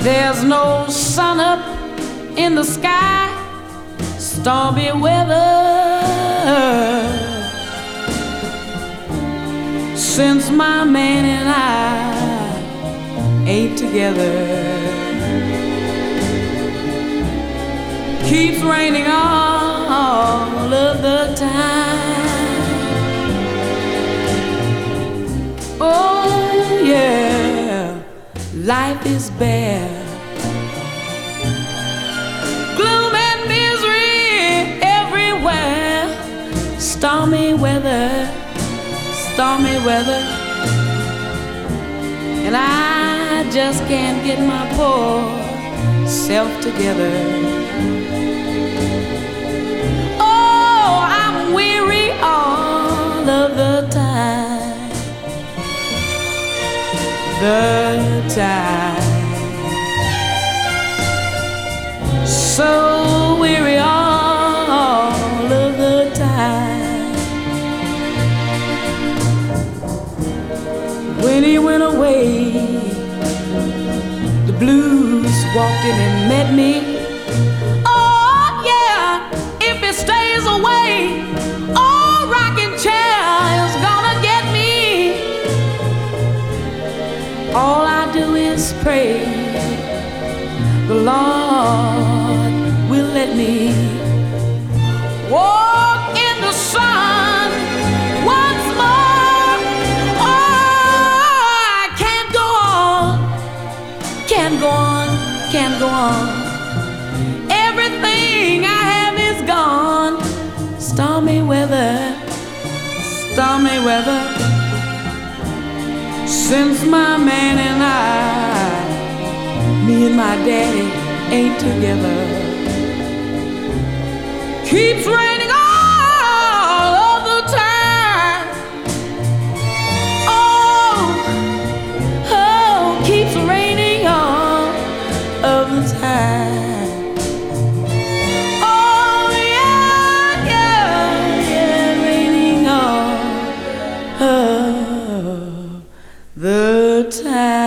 There's no sun up in the sky, stormy weather. Since my man and I ain't together, keeps raining all of the time. Oh yeah, life is bare, gloom and misery everywhere. Stormy weather, stormy weather, and I just can't get my poor self together. Oh, I'm weary all of the time, so weary all of the time. When he went away, the blues walked in and met me. Oh yeah, if he stays away, oh, rocking chair is gonna get me. All I do is pray the Lord will let me walk in the sun once more. Oh, I can't go on, can't go on, can't go on. Everything I have is gone. Stormy weather, stormy weather. Since my man and I, me and my daddy ain't together, keeps raining all of the time. Oh, oh, keeps raining all of the time. Oh yeah, yeah, yeah, raining all of the time.